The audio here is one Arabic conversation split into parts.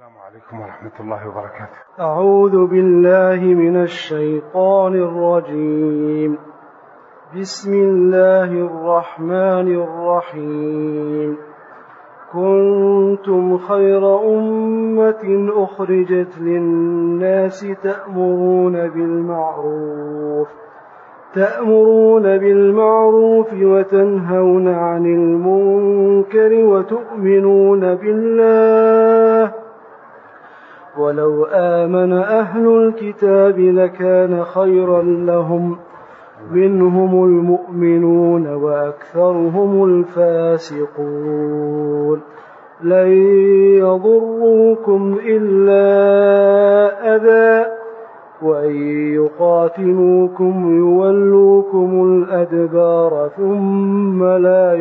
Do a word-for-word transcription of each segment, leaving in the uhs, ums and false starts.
السلام عليكم ورحمة الله وبركاته. أعوذ بالله من الشيطان الرجيم. بسم الله الرحمن الرحيم. كنتم خير أمة أخرجت للناس تأمرون بالمعروف تأمرون بالمعروف وتنهون عن المنكر وتؤمنون بالله ولو آمن أهل الكتاب لكان خيرا لهم منهم المؤمنون وأكثرهم الفاسقون. لن يضروكم إلا أذى وإن يقاتلوكم يولوكم الأدبار ثم لا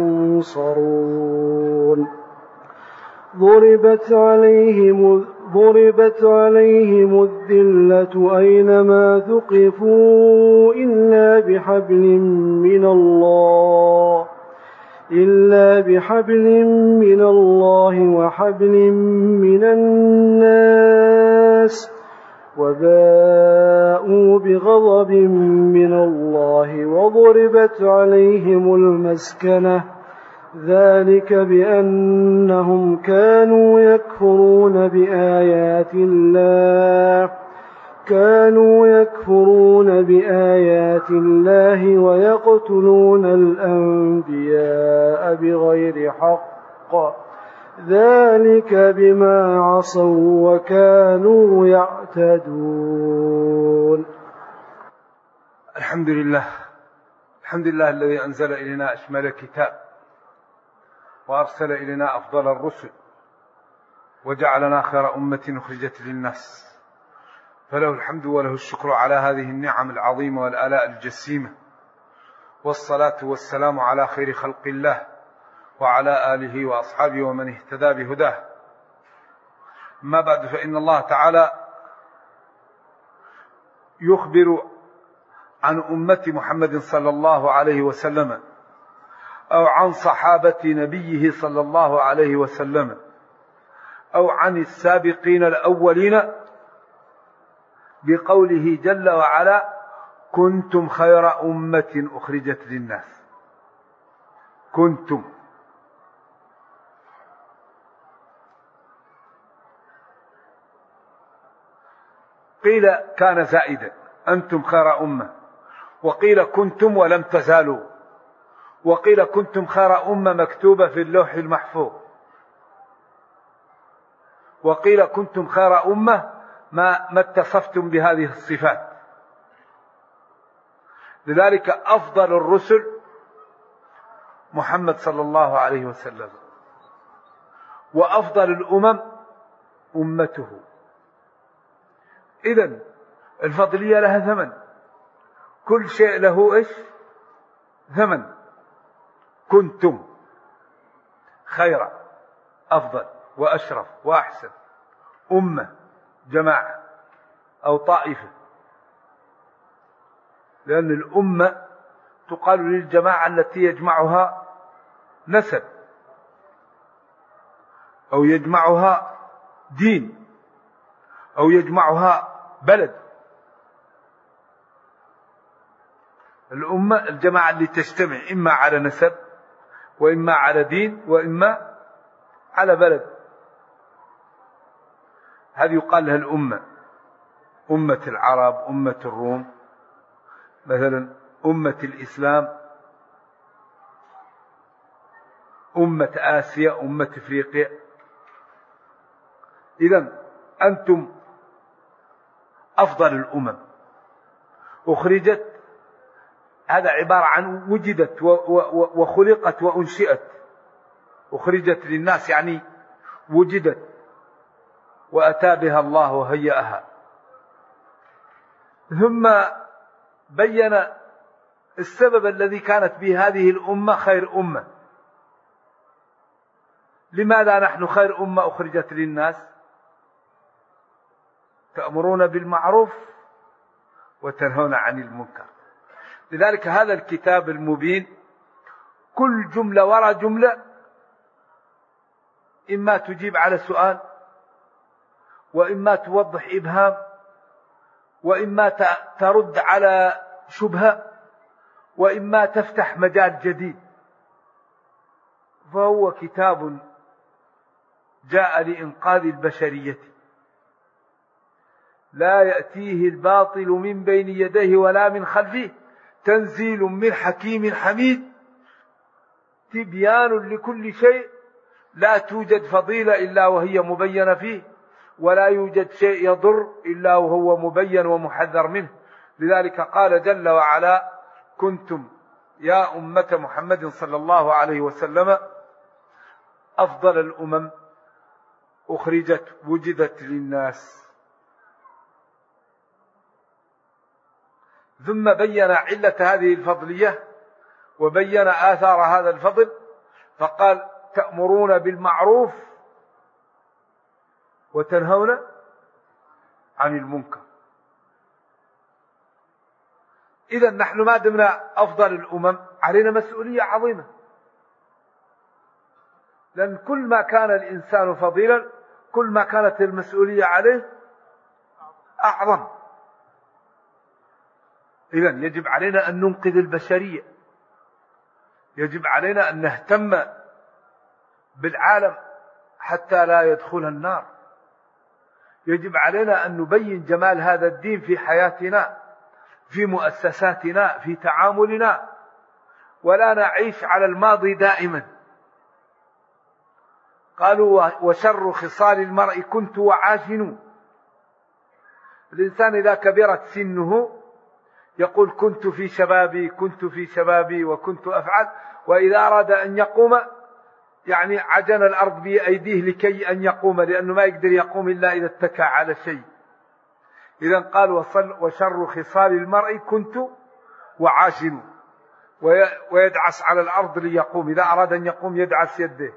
ينصرون. ضربت عليهم ضربت عليهم الذلة أينما ثقفوا إلا بحبل من الله إلا بحبل من الله وحبل من الناس وباءوا بغضب من الله وضربت عليهم المسكنة ذلك بأنهم كانوا يكفرون بآيات الله كانوا يكفرون بآيات الله ويقتلون الأنبياء بغير حق ذلك بما عصوا وكانوا يعتدون. الحمد لله الحمد لله الذي أنزل إلينا أشمل الكتاب وأرسل إلينا أفضل الرسل وجعلنا خير أمة أخرجت للناس، فله الحمد وله الشكر على هذه النعم العظيمة والآلاء الجسيمة، والصلاة والسلام على خير خلق الله وعلى آله وأصحابه ومن اهتدى بهداه. ما بعد، فإن الله تعالى يخبر عن أمة محمد صلى الله عليه وسلم أو عن صحابة نبيه صلى الله عليه وسلم أو عن السابقين الأولين بقوله جل وعلا: كنتم خير أمة أخرجت للناس. كنتم قيل كان زائدا، أنتم خير أمة، وقيل كنتم ولم تزالوا، وقيل كنتم خير أمة مكتوبة في اللوح المحفوظ، وقيل كنتم خير أمة ما, ما اتصفتم بهذه الصفات. لذلك أفضل الرسل محمد صلى الله عليه وسلم، وأفضل الأمم أمته. إذن الفضلية لها ثمن، كل شيء له إيش؟ ثمن. كنتم خير، أفضل وأشرف وأحسن أمة، جماعة أو طائفة، لأن الأمة تقال للجماعة التي يجمعها نسب أو يجمعها دين أو يجمعها بلد. الأمة الجماعة اللي تجتمع إما على نسب وإما على دين وإما على بلد، هذه يقال لها الأمة. أمة العرب، أمة الروم مثلا، أمة الإسلام، أمة آسيا، أمة أفريقيا. إذن أنتم أفضل الأمم أخرجت، هذا عبارة عن وجدت وخلقت وأنشئت. أخرجت للناس يعني وجدت وأتى بها الله وهيأها. ثم بين السبب الذي كانت به هذه الأمة خير أمة. لماذا نحن خير أمة أخرجت للناس؟ تأمرون بالمعروف وتنهون عن المنكر. لذلك هذا الكتاب المبين كل جملة وراء جملة إما تجيب على سؤال وإما توضح إبهام، وإما ترد على شبهة، وإما تفتح مجال جديد. فهو كتاب جاء لإنقاذ البشرية، لا يأتيه الباطل من بين يديه ولا من خلفه، تنزيل من حكيم حميد، تبيان لكل شيء، لا توجد فضيلة إلا وهي مبينة فيه، ولا يوجد شيء يضر إلا وهو مبين ومحذر منه. لذلك قال جل وعلا: كنتم يا أمة محمد صلى الله عليه وسلم أفضل الأمم أخرجت وجدت للناس. ثم بين علة هذه الفضلية وبين آثار هذا الفضل، فقال: تأمرون بالمعروف وتنهون عن المنكر. إذا نحن ما دمنا أفضل الأمم علينا مسؤولية عظيمة، لأن كل ما كان الإنسان فضيلا كل ما كانت المسؤولية عليه أعظم. إذا يجب علينا أن ننقذ البشرية، يجب علينا أن نهتم بالعالم حتى لا يدخل النار، يجب علينا أن نبين جمال هذا الدين في حياتنا، في مؤسساتنا، في تعاملنا، ولا نعيش على الماضي دائما. قالوا: وشر خصال المرء كنت وعاشن. الإنسان إذا كبرت سنه يقول: كنت في شبابي كنت في شبابي وكنت أفعل، وإذا أراد أن يقوم يعني عجن الأرض بأيديه لكي أن يقوم، لأنه ما يقدر يقوم إلا إذا اتكى على شيء. إذا قال: وشر خصال المرء كنت وعاشن، ويدعس على الأرض ليقوم، إذا أراد أن يقوم يدعس يده.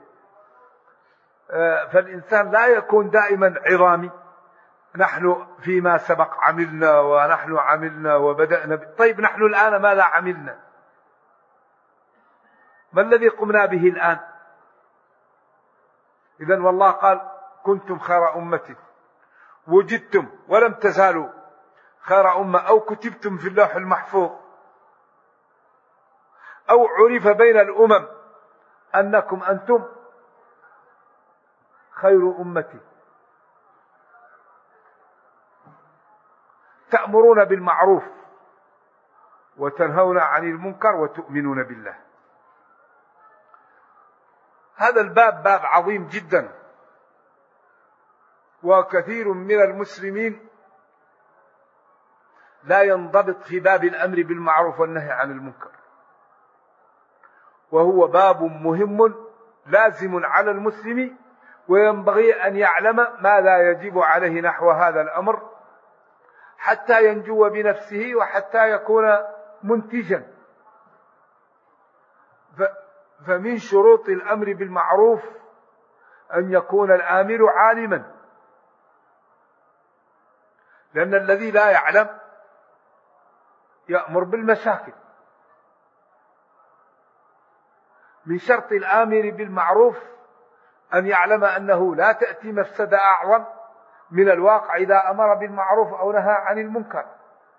فالإنسان لا يكون دائما عظامي، نحن فيما سبق عملنا ونحن عملنا وبدأنا ب... طيب نحن الآن ماذا عملنا؟ ما الذي قمنا به الآن؟ إذن والله قال: كنتم خير أمة وجدتم ولم تزالوا خير أمة، أو كتبتم في اللوح المحفوظ، أو عرف بين الأمم أنكم أنتم خير أمتي. تأمرون بالمعروف وتنهون عن المنكر وتؤمنون بالله. هذا الباب باب عظيم جدا، وكثير من المسلمين لا ينضبط في باب الأمر بالمعروف والنهي عن المنكر، وهو باب مهم لازم على المسلم، وينبغي أن يعلم ما لا يجب عليه نحو هذا الأمر حتى ينجو بنفسه وحتى يكون منتجا. فمن شروط الأمر بالمعروف أن يكون الآمر عالما، لأن الذي لا يعلم يأمر بالمشاكل. من شرط الآمر بالمعروف أن يعلم أنه لا تأتي مفسدة أعظم من الواقع إذا أمر بالمعروف أو نهى عن المنكر.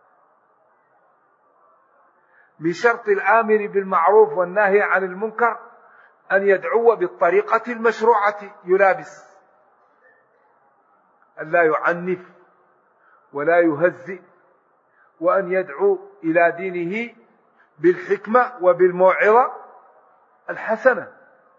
من شرط الآمر بالمعروف والنهي عن المنكر أن يدعو بالطريقة المشروعة يلابس، أن لا يعنف ولا يهزئ، وأن يدعو إلى دينه بالحكمة وبالموعظة الحسنة.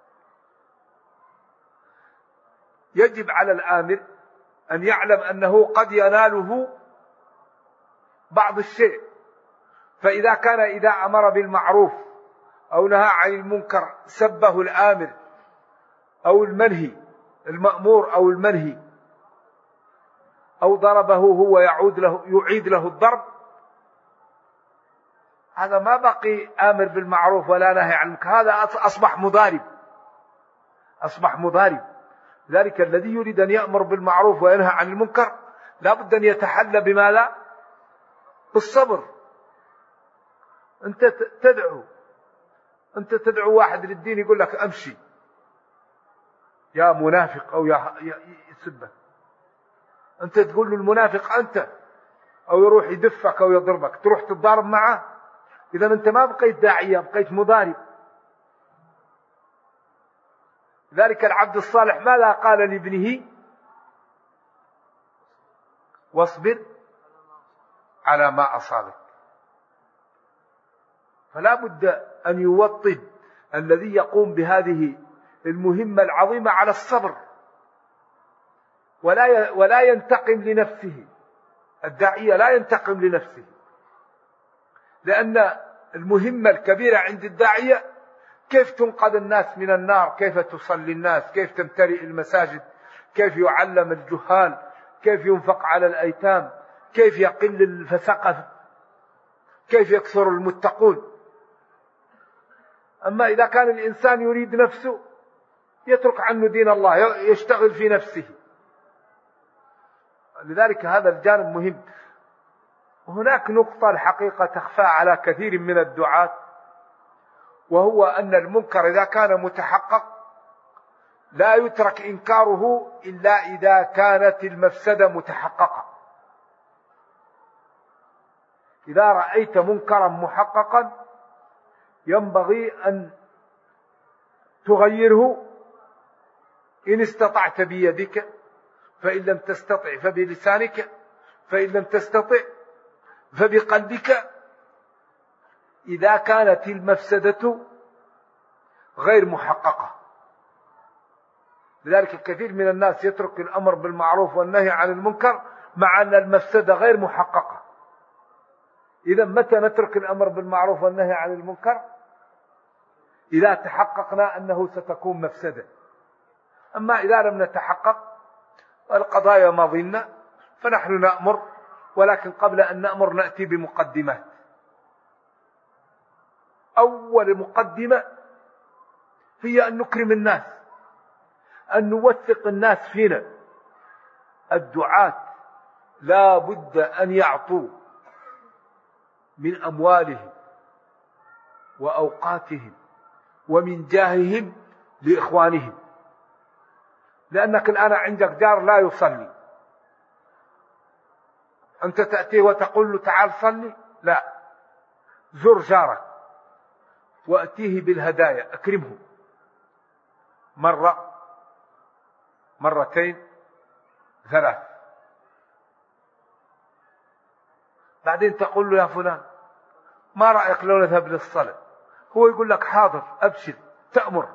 يجب على الآمر أن يعلم أنه قد يناله بعض الشيء، فإذا كان إذا أمر بالمعروف أو نهى عن المنكر سبه الآمر أو المنهي المأمور أو المنهي، أو ضربه هو يعود له يعيد له الضرب، هذا ما بقي آمر بالمعروف ولا نهي عن المنكر، هذا أصبح مضارب، أصبح مضارب. ذلك الذي يريد أن يأمر بالمعروف وينهى عن المنكر لا بد أن يتحلى بماذا؟ بالصبر. أنت تدعو أنت تدعو واحد للدين يقول لك أمشي يا منافق أو يا يسبه، أنت تقول له المنافق أنت، أو يروح يدفك أو يضربك تروح تتضارب معه؟ إذا أنت ما بقيت داعية، بقيت مضارب. ذلك العبد الصالح ماذا قال لابنه؟ واصبر على ما أصابك. فلا بد أن يوطد الذي يقوم بهذه المهمة العظيمة على الصبر، ولا ولا ينتقم لنفسه. الداعية لا ينتقم لنفسه، لأن المهمة الكبيرة عند الداعية كيف تنقذ الناس من النار، كيف تصلي الناس، كيف تمتلئ المساجد، كيف يعلم الجهال، كيف ينفق على الأيتام، كيف يقل الفسقة، كيف يكثر المتقون. أما إذا كان الإنسان يريد نفسه يترك عنه دين الله، يشتغل في نفسه. لذلك هذا الجانب مهم. وهناك نقطة الحقيقة تخفى على كثير من الدعاة، وهو أن المنكر إذا كان متحقق لا يترك إنكاره إلا إذا كانت المفسدة متحققة. إذا رأيت منكرا محققا ينبغي أن تغيره إن استطعت بيدك، فإن لم تستطع فبلسانك، فإن لم تستطع فبقلبك، إذا كانت المفسدة غير محققة. لذلك الكثير من الناس يترك الأمر بالمعروف والنهي عن المنكر مع أن المفسدة غير محققة. إذا متى نترك الأمر بالمعروف والنهي عن المنكر؟ إذا تحققنا أنه ستكون مفسدة. أما إذا لم نتحقق القضايا ماضينا فنحن نأمر، ولكن قبل أن نأمر نأتي بمقدمات. أول مقدمة هي أن نكرم الناس، أن نوثق الناس فينا. الدعاة لا بد أن يعطوا من أموالهم وأوقاتهم ومن جاههم لإخوانهم. لأنك الآن عندك جار لا يصلي، أنت تأتيه وتقول له تعال صلي؟ لا، زر جارك وأتيه بالهدايا، أكرمه مرة مرتين ثلاث. بعدين تقول له يا فلان ما رأيك لو نذهب للصلاة؟ هو يقول لك حاضر أبشر، تأمر.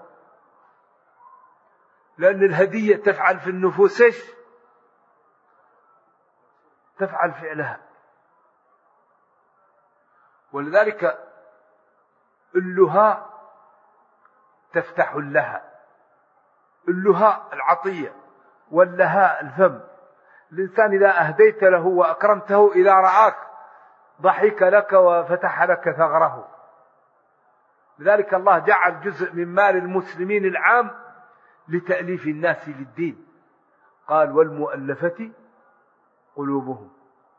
لأن الهدية تفعل في النفوس إيش؟ تفعل فعلها. ولذلك اللهاء تفتح اللها، اللهاء العطية واللهاء الفم. الإنسان إذا أهديت له وأكرمته إذا رآك ضحك لك وفتح لك ثغره. لذلك الله جعل جزء من مال المسلمين العام لتأليف الناس للدين، قال والمؤلفة قلوبهم.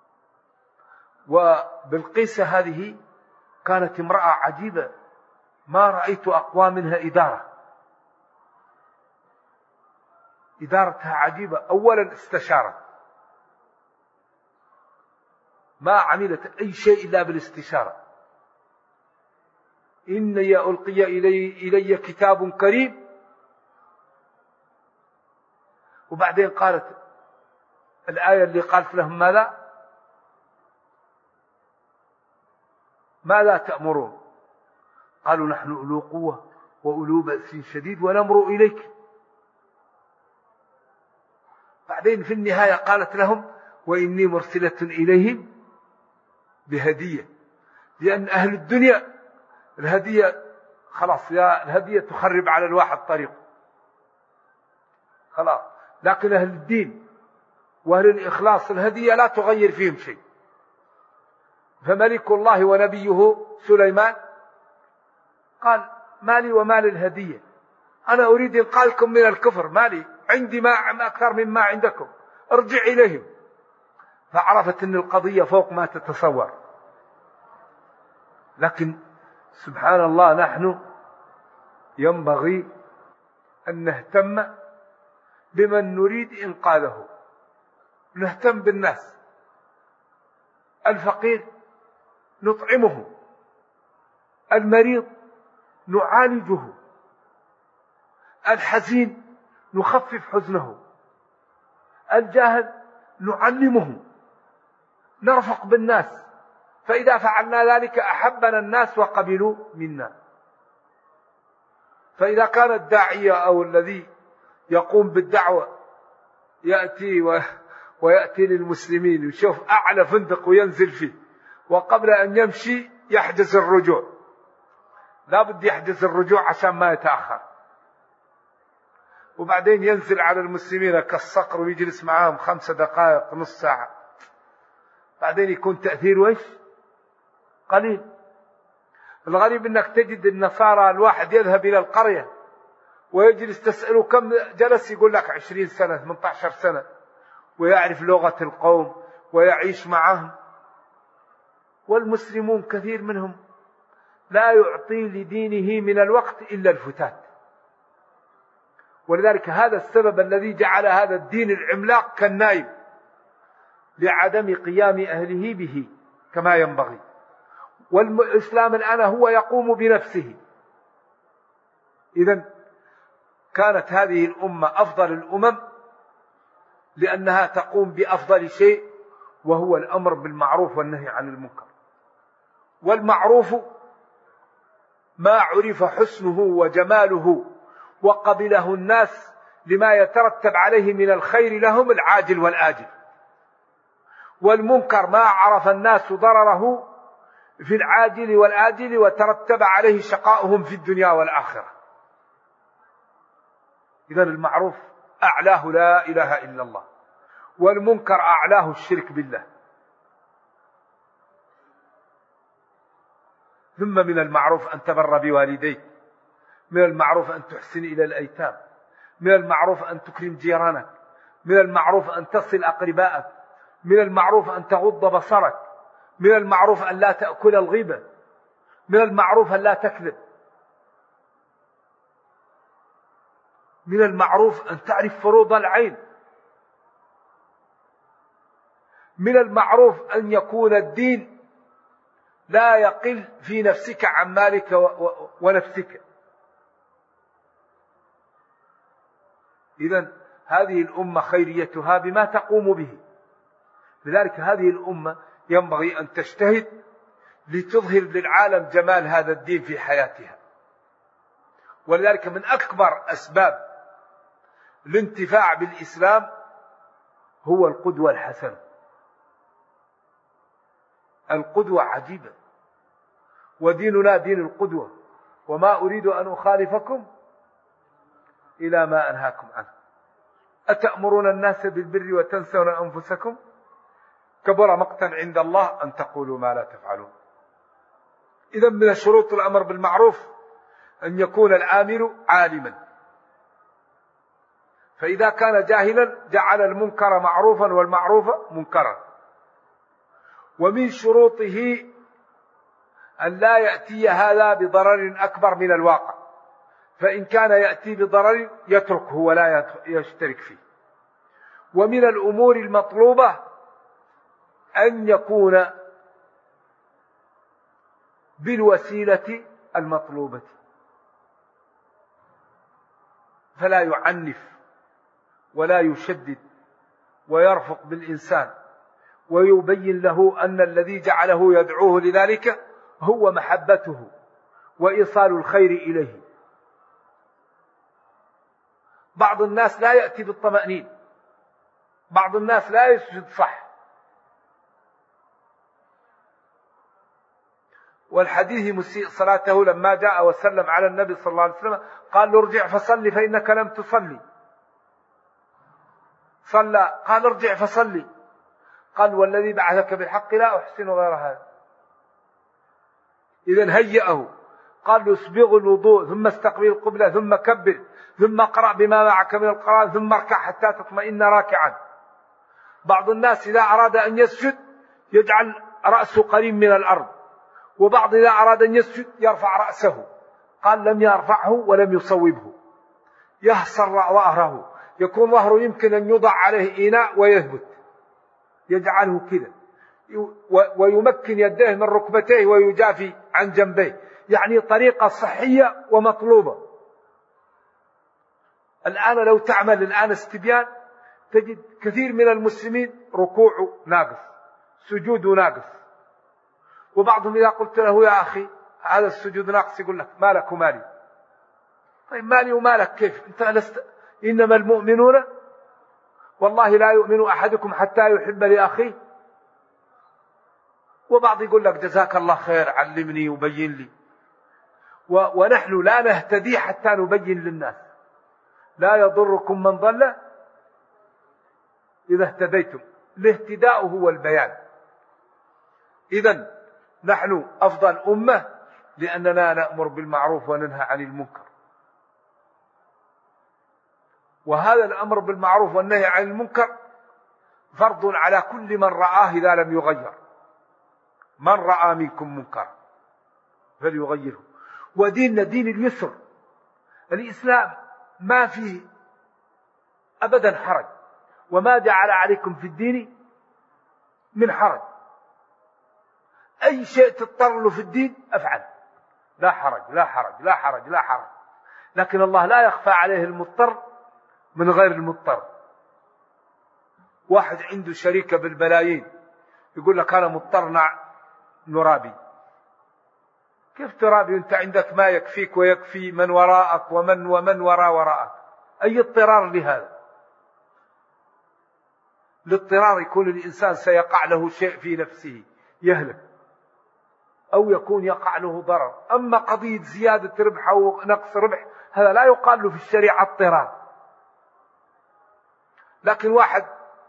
وبالقيسة هذه كانت امرأة عجيبة ما رأيت أقوى منها إدارة، إدارتها عجيبة. أولا استشارة، ما عملت أي شيء إلا بالاستشارة. إني ألقي إلي, إلي كتاب كريم. وبعدين قالت الآية اللي قالت لهم ماذا ماذا تأمرون؟ قالوا نحن أولو قوة وأولو بأس شديد ونمر إليك. بعدين في النهاية قالت لهم وإني مرسلة إليهم بهدية، لأن أهل الدنيا الهدية خلاص، يا الهدية تخرب على الواحد طريق خلاص، لكن أهل الدين وأهل الإخلاص الهدية لا تغير فيهم شيء. فملك الله ونبيه سليمان قال مالي ومال الهدية، أنا أريد إنقاذكم من الكفر، مالي عندي ما أكثر مما عندكم، ارجع إليهم. فعرفت أن القضية فوق ما تتصور. لكن سبحان الله نحن ينبغي أن نهتم بمن نريد إنقاذه. نهتم بالناس. الفقير نطعمه، المريض نعالجه، الحزين نخفف حزنه، الجاهل نعلمه، نرفق بالناس. فإذا فعلنا ذلك أحبنا الناس وقبلوا منا. فإذا كان الداعية أو الذي يقوم بالدعوة يأتي و... ويأتي للمسلمين ويشوف أعلى فندق وينزل فيه، وقبل أن يمشي يحجز الرجوع، لا بد يحجز الرجوع عشان ما يتأخر، وبعدين ينزل على المسلمين كالصقر ويجلس معهم خمس دقائق نص ساعة، بعدين يكون تأثير ويش قليل. الغريب أنك تجد النصارى الواحد يذهب إلى القرية ويجلس تسأله كم جلس، يقول لك عشرين سنة ثمانية عشر سنة، ويعرف لغة القوم ويعيش معهم. والمسلمون كثير منهم لا يعطي لدينه من الوقت إلا الفتات. ولذلك هذا السبب الذي جعل هذا الدين العملاق كالنائم لعدم قيام أهله به كما ينبغي. والإسلام الآن هو يقوم بنفسه. إذن كانت هذه الأمة أفضل الأمم لأنها تقوم بأفضل شيء، وهو الأمر بالمعروف والنهي عن المنكر. والمعروف ما عرف حسنه وجماله وقبله الناس لما يترتب عليه من الخير لهم العاجل والآجل. والمنكر ما عرف الناس ضرره في العاجل والآجل وترتب عليه شقاؤهم في الدنيا والآخرة. إذن المعروف أعلاه لا إله إلا الله، والمنكر أعلاه الشرك بالله. ثم من المعروف أن تبر بوالديك، من المعروف أن تحسن إلى الأيتام، من المعروف أن تكرم جيرانك، من المعروف أن تصل أقربائك، من المعروف أن تغض بصرك، من المعروف أن لا تأكل الغيبة، من المعروف أن لا تكذب، من المعروف أن تعرف فروض العين، من المعروف أن يكون الدين لا يقل في نفسك عن مالك ونفسك. إذن هذه الأمة خيريتها بما تقوم به. لذلك هذه الأمة ينبغي أن تجتهد لتظهر للعالم جمال هذا الدين في حياتها. ولذلك من أكبر أسباب الانتفاع بالإسلام هو القدوة الحسنة. القدوة عجيبة، وديننا دين القدوة، وما أريد أن أخالفكم إلى ما أنهاكم عنه. أتأمرون الناس بالبر وتنسون أنفسكم كبر مقتا عند الله أن تقولوا ما لا تفعلون. إذا من شروط الأمر بالمعروف أن يكون الآمر عالما، فإذا كان جاهلا جعل المنكر معروفا والمعروف منكرا. ومن شروطه أن لا يأتي هذا بضرر أكبر من الواقع، فإن كان يأتي بضرر يتركه ولا يشترك فيه. ومن الأمور المطلوبة أن يكون بالوسيلة المطلوبة، فلا يعنف ولا يشدد، ويرفق بالإنسان ويبين له أن الذي جعله يدعوه لذلك هو محبته وإيصال الخير إليه. بعض الناس لا يأتي بالطمأنين، بعض الناس لا يسجد صح. والحديث مسيء صلاته لما جاء وسلم على النبي صلى الله عليه وسلم قال له ارجع فصلي فإنك لم تصلي. صلى، قال ارجع فصلي، قال والذي بعثك بالحق لا أحسن غير هذا. إذن هيئه، قال له اسبغ الوضوء ثم استقبل القبلة ثم كبر ثم اقرأ بما معك من القرآن ثم اركع حتى تطمئن راكعا. بعض الناس إذا أراد أن يسجد يجعل رأسه قريب من الأرض، وبعض إذا أراد أن يسجد يرفع رأسه، قال لم يرفعه ولم يصوبه، يهصر ظهره، يكون ظهره يمكن أن يوضع عليه إناء ويثبت، يجعله كذا، ويمكن يديه من ركبتيه ويجافي عن جنبيه، يعني طريقة صحية ومطلوبة. الآن لو تعمل الآن استبيان تجد كثير من المسلمين ركوعه ناقص، سجوده ناقص، وبعضهم إذا قلت له يا أخي هذا السجود ناقص يقول لك مالك ومالي. طيب مالي ومالك كيف؟ أنت لست، إنما المؤمنون والله لا يؤمن أحدكم حتى يحب لأخيه. وبعض يقول لك جزاك الله خير علمني وبين لي، ونحن لا نهتدي حتى نبين للناس. لا يضركم من ضل إذا اهتديتم، الاهتداء هو البيان. إذن نحن أفضل أمة لأننا نأمر بالمعروف وننهى عن المنكر، وهذا الأمر بالمعروف والنهي عن المنكر فرض على كل من رآه إذا لم يغير. من رأى منكم منكر فليغيره. وديننا دين اليسر، الإسلام ما فيه أبدا حرج، وما جعل عليكم في الدين من حرج. أي شيء تضطر له في الدين أفعل، لا حرج لا حرج لا حرج لا حرج. لكن الله لا يخفى عليه المضطر من غير المضطر. واحد عنده شركة بالبلايين يقول لك أنا مضطر نرابي. كيف ترابي وانت عندك ما يكفيك ويكفي من وراءك ومن ومن وراء وراءك؟ أي اضطرار لهذا؟ الاضطرار يكون الإنسان سيقع له شيء في نفسه يهلك، أو يكون يقع له ضرر. أما قضية زيادة ربح أو نقص ربح هذا لا يقال له في الشريعة اضطرار. لكن واحد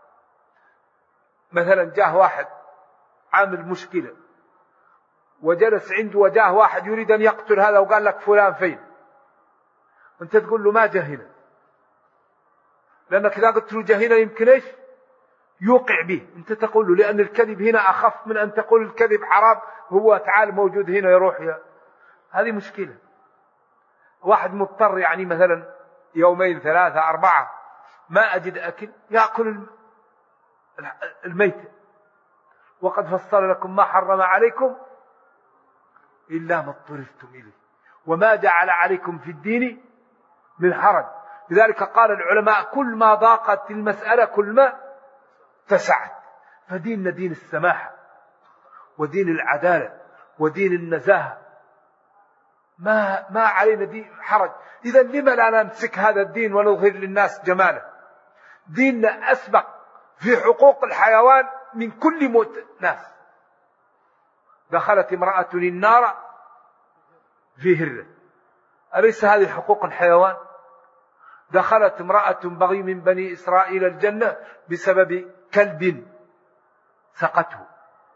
مثلا جاه واحد عامل مشكلة وجلس عنده، وجاه واحد يريد أن يقتل هذا وقال لك فلان فين، أنت تقول له ما جهنا، لأنك إذا قلت له جهنا يمكن إيش يوقع به. أنت تقول له، لأن الكذب هنا أخف من أن تقول الكذب حرام هو تعال موجود هنا يروح يا. هذه مشكلة. واحد مضطر يعني مثلا يومين ثلاثة أربعة ما أجد أكل، يأكل الميت. وقد فصل لكم ما حرم عليكم إلا ما اضطررتم إليه وما جعل عليكم في الدين من حرج. لذلك قال العلماء كل ما ضاقت المسألة كل ما تسعت. فديننا دين السماحة ودين العدالة ودين النزاهة، ما ما علينا دين حرج. إذا لما لا نمسك هذا الدين ونظهر للناس جماله؟ ديننا أسبق في حقوق الحيوان من كل موت ناس. دخلت امرأة النار في هرة، أليس هذه حقوق الحيوان؟ دخلت امرأة بغي من بني إسرائيل الجنة بسبب كلب سقته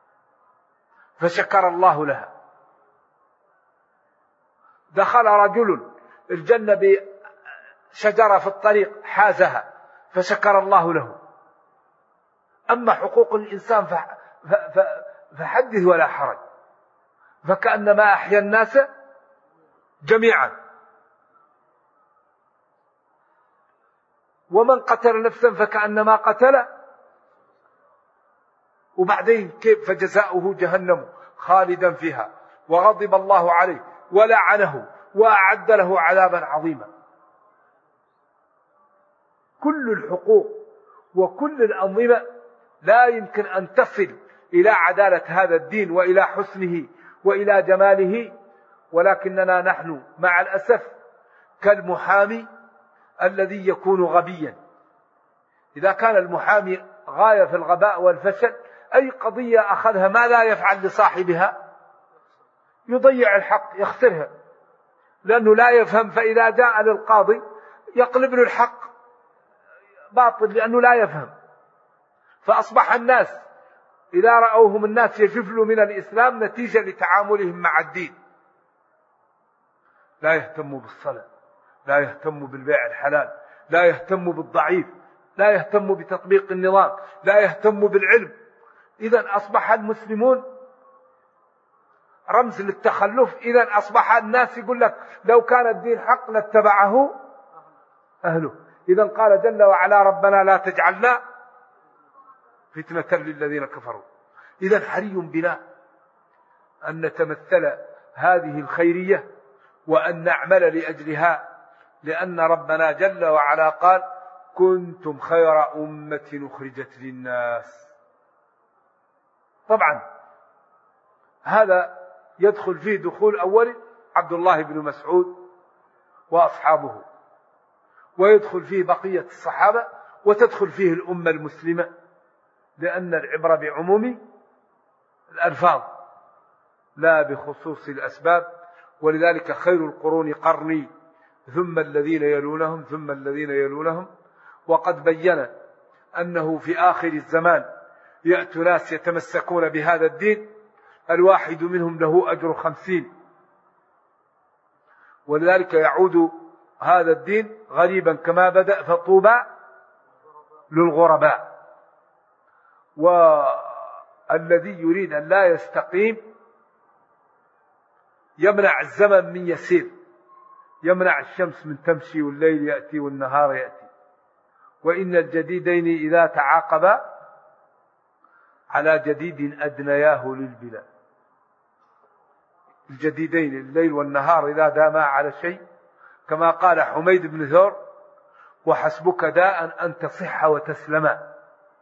فشكر الله لها. دخل رجل الجنة بشجرة في الطريق حازها فشكر الله له. أما حقوق الإنسان فحدث ولا حرج، فكأنما أحيا الناس جميعا. ومن قتل نفسا فكأنما قتل. وبعدين كيف؟ فجزاؤه جهنم خالدا فيها وغضب الله عليه ولعنه وأعد له عذابا عظيما. كل الحقوق وكل الأنظمة لا يمكن أن تصل إلى عدالة هذا الدين وإلى حسنه وإلى جماله، ولكننا نحن مع الأسف كالمحامي الذي يكون غبيا. إذا كان المحامي غاية في الغباء والفشل، أي قضية أخذها ماذا يفعل لصاحبها؟ يضيع الحق، يخسرها، لأنه لا يفهم. فإذا جاء للقاضي يقلب له الحق باطل لأنه لا يفهم. فأصبح الناس إذا رأوهم الناس يجفلوا من الإسلام نتيجة لتعاملهم مع الدين. لا يهتموا بالصلاة، لا يهتموا بالبيع الحلال، لا يهتموا بالضعيف، لا يهتموا بتطبيق النظام، لا يهتموا بالعلم. إذن أصبح المسلمون رمز للتخلف. إذن أصبح الناس يقول لك لو كان الدين حق لاتبعه أهله. إذن قال جل وعلا ربنا لا تجعلنا فتنة للذين كفروا. إذن حري بنا أن نتمثل هذه الخيرية وأن نعمل لأجلها، لأن ربنا جل وعلا قال كنتم خير أمة أخرجت للناس. طبعا هذا يدخل فيه دخول أول عبد الله بن مسعود وأصحابه، ويدخل فيه بقية الصحابة، وتدخل فيه الأمة المسلمة، لأن العبرة بعموم الألفاظ لا بخصوص الأسباب. ولذلك خير القرون قرني ثم الذين يلونهم ثم الذين يلونهم. وقد بين أنه في آخر الزمان يأتي ناس يتمسكون بهذا الدين، الواحد منهم له أجر خمسين، ولذلك يعود هذا الدين غريبا كما بدأ، فطوبى للغرباء. والذي يريد أن لا يستقيم يمنع الزمن من يسير، يمنع الشمس من تمشي والليل يأتي والنهار يأتي. وإن الجديدين إذا تعاقبا على جديد أدنياه للبلاد. الجديدين الليل والنهار إذا داما على شيء، كما قال حميد بن ثور وحسبك داء أن تصح وتسلما.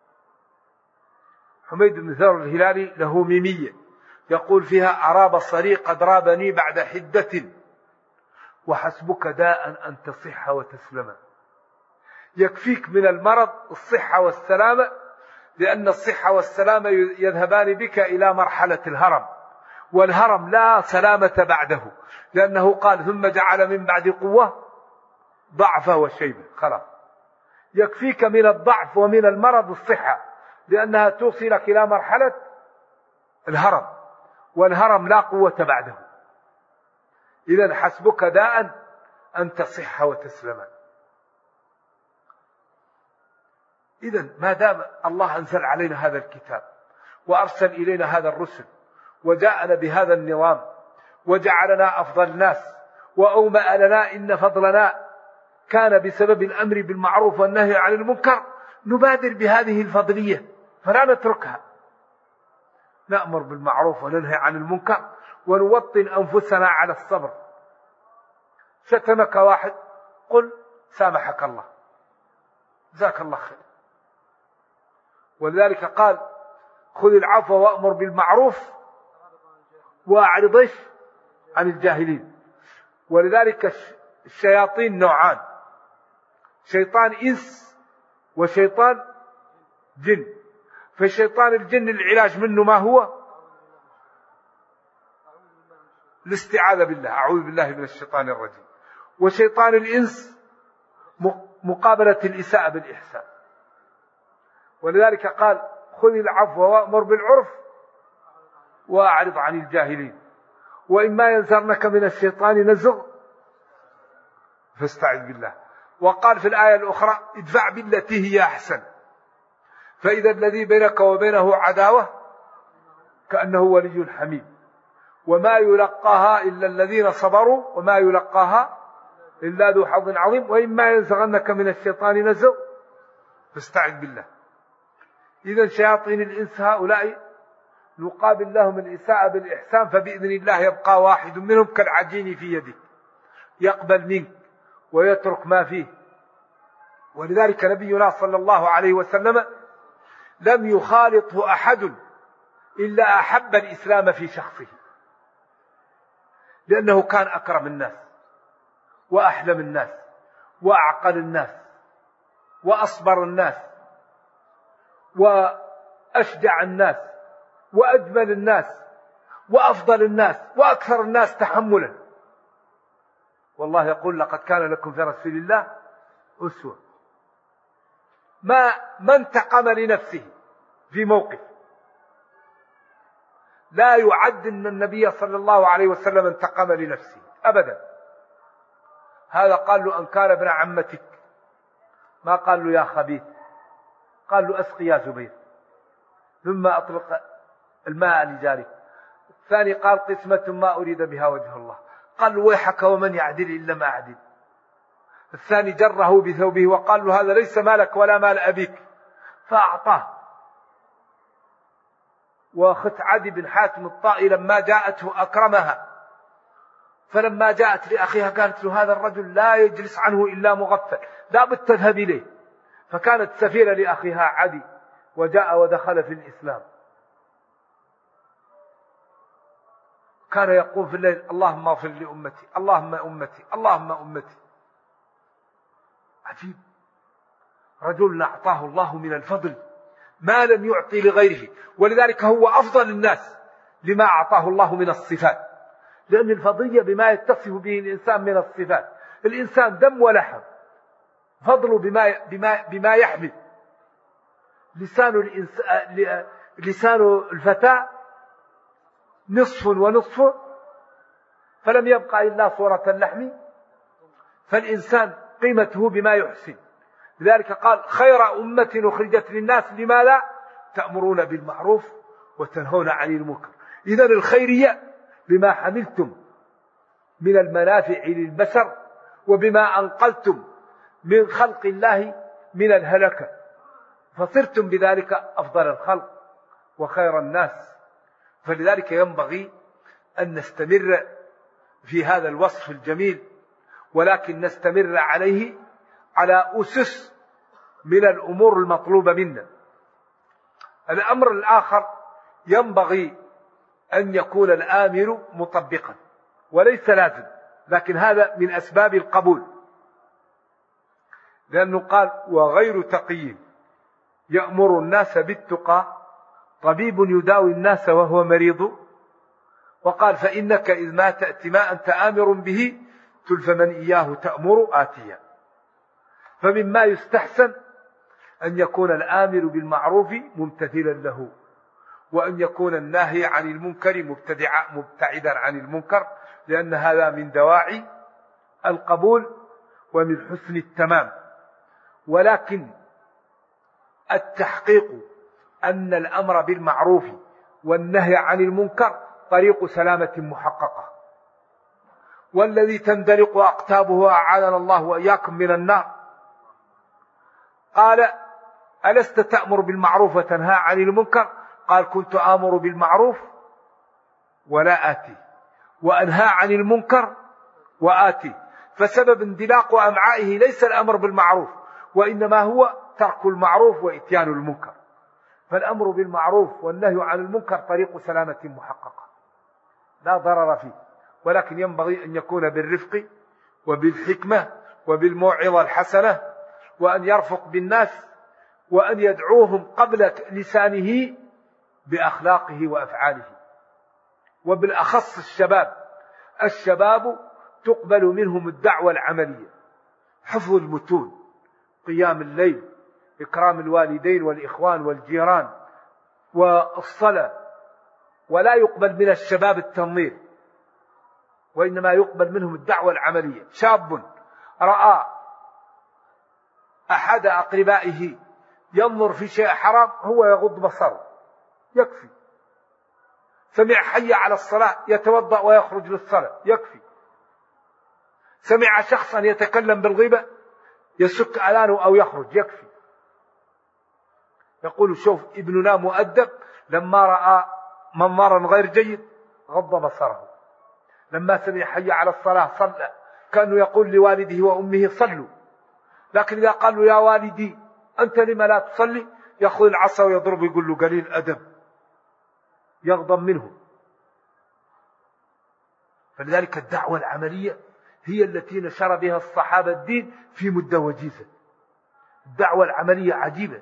حميد بن ثور الهلالي له ميمية يقول فيها أراب الصري قد رابني بعد حدة وحسبك داء أن تصح وتسلما. يكفيك من المرض الصحة والسلامة، لأن الصحة والسلامة يذهبان بك إلى مرحلة الهرم، والهرم لا سلامة بعده، لأنه قال ثم جعل من بعد قوة ضعفة وشيبة. خلاص يكفيك من الضعف ومن المرض الصحة، لأنها توصلك إلى مرحلة الهرم، والهرم لا قوة بعده. إذن حسبك داء أن تصح وتسلم. إذن ما دام الله أنزل علينا هذا الكتاب وأرسل إلينا هذا الرسل وجاءنا بهذا النظام وجعلنا أفضل الناس وأومأ لنا إن فضلنا كان بسبب الأمر بالمعروف والنهي عن المنكر، نبادر بهذه الفضلية فلا نتركها، نأمر بالمعروف وننهي عن المنكر ونوطن أنفسنا على الصبر. شتمك واحد قل سامحك الله جزاك الله خير. ولذلك قال خذ العفو وأمر بالمعروف وأعرض عن الجاهلين. ولذلك الشياطين نوعان، شيطان إنس وشيطان جن. فشيطان الجن العلاج منه ما هو؟ الاستعاذة بالله، أعوذ بالله من الشيطان الرجيم. وشيطان الإنس مقابلة الإساءة بالإحسان. ولذلك قال خذ العفو وأمر بالعرف وأعرض عن الجاهلين، وإما ينزغنك من الشيطان نزغ فاستعذ بالله. وقال في الآية الأخرى ادفع بالتي هي أحسن فإذا الذي بينك وبينه عداوة كأنه ولي حميم وما يلقاها إلا الذين صبروا وما يلقاها إلا ذو حظ عظيم وإما ينزغنك من الشيطان نزغ فاستعذ بالله. إذن شياطين الإنس هؤلاء نقابل لهم الإساءة بالإحسان، فبإذن الله يبقى واحد منهم كالعجين في يده يقبل منك ويترك ما فيه. ولذلك نبينا صلى الله عليه وسلم لم يخالطه أحد إلا أحب الإسلام في شخصه، لأنه كان أكرم الناس وأحلم الناس وأعقل الناس وأصبر الناس وأشجع الناس وأجمل الناس وأفضل الناس وأكثر الناس تحملا. والله يقول لقد كان لكم في رسول الله أسوة. ما ما انتقم لنفسه في موقف، لا يعد أن النبي صلى الله عليه وسلم انتقم لنفسه أبدا. هذا قال له أن كان ابن عمتك، ما قال له يا خبيث، قال له أسقي يا زبير ثم أطلق الماء لجارك. الثاني قال قسمة ما أريد بها وجه الله، قال له ويحك ومن يعدل إلا ما أعدل. الثاني جره بثوبه وقال له هذا ليس مالك ولا مال أبيك، فأعطاه. وأخت عدي بن حاتم الطائي لما جاءته أكرمها، فلما جاءت لأخيها قالت له هذا الرجل لا يجلس عنه إلا مغفل، لا بد تذهب إليه. فكانت سفيرة لأخيها عدي، وجاء ودخل في الإسلام. كان يقول في الليل اللهم اغفر لأمتي، اللهم أمتي، اللهم أمتي. عجيب، رجل أعطاه الله من الفضل ما لم يعطي لغيره، ولذلك هو أفضل الناس لما أعطاه الله من الصفات، لأن الفضية بما يتصف به الإنسان من الصفات. الإنسان دم ولحم، فضله بما, بما, بما يحمل. لسان, الإنسان لسان الفتاة نصف ونصف، فلم يبقى إلا صورة اللحم. فالإنسان قيمته بما يحسن. لذلك قال خير أمة أخرجت للناس لما لا تأمرون بالمعروف وتنهون عن المنكر. إذن الخيرية بما حملتم من المنافع للبشر، وبما أنقلتم من خلق الله من الهلكة، فصرتم بذلك أفضل الخلق وخير الناس. فلذلك ينبغي أن نستمر في هذا الوصف الجميل، ولكن نستمر عليه على أسس من الأمور المطلوبة منا. الأمر الآخر ينبغي أن يكون الآمر مطبقا، وليس لازم، لكن هذا من أسباب القبول، لأنه قال وغير تقي يأمر الناس بالتقى طبيب يداوي الناس وهو مريض. وقال فإنك إذ ما تأتي ما أنت آمر به تلف من إياه تأمر آتيا. فمما يستحسن أن يكون الآمر بالمعروف ممتثلا له، وأن يكون الناهي عن المنكر مبتعدا عن المنكر، لأن هذا من دواعي القبول ومن حسن التمام. ولكن التحقيق أن الأمر بالمعروف والنهي عن المنكر طريق سلامة محققة، والذي تندلق أقتابه أعاذنا الله وإياكم من النار. قال ألست تأمر بالمعروف وتنهى عن المنكر؟ قال كنت آمر بالمعروف ولا آتي، وأنهى عن المنكر وآتي. فسبب اندلاق أمعائه ليس الأمر بالمعروف، وإنما هو ترك المعروف وإتيان المنكر. فالأمر بالمعروف والنهي عن المنكر طريق سلامة محققة لا ضرر فيه، ولكن ينبغي أن يكون بالرفق وبالحكمة وبالموعظة الحسنة، وأن يرفق بالناس، وأن يدعوهم قبل لسانه بأخلاقه وأفعاله. وبالأخص الشباب، الشباب تقبل منهم الدعوة العملية، حفظ المتون، قيام الليل، إكرام الوالدين والإخوان والجيران والصلاة. ولا يقبل من الشباب التنظير، وإنما يقبل منهم الدعوة العملية. شاب رأى أحد أقربائه ينظر في شيء حرام هو يغض بصره يكفي. سمع حي على الصلاة يتوضأ ويخرج للصلاة يكفي. سمع شخصا يتكلم بالغيبة يسك ألانه أو يخرج يكفي. يقول شوف ابننا مؤدب، لما رأى منظرا غير جيد غض بصره، لما سمع حي على الصلاة صلى. كانوا يقول لوالده وأمه صلوا، لكن إذا قالوا يا والدي أنت لما لا تصلي يأخذ العصا ويضرب يقول له قليل أدب، يغضب منه. فلذلك الدعوة العملية هي التي نشر بها الصحابة الدين في مدة وجيزة. الدعوة العملية عجيبة.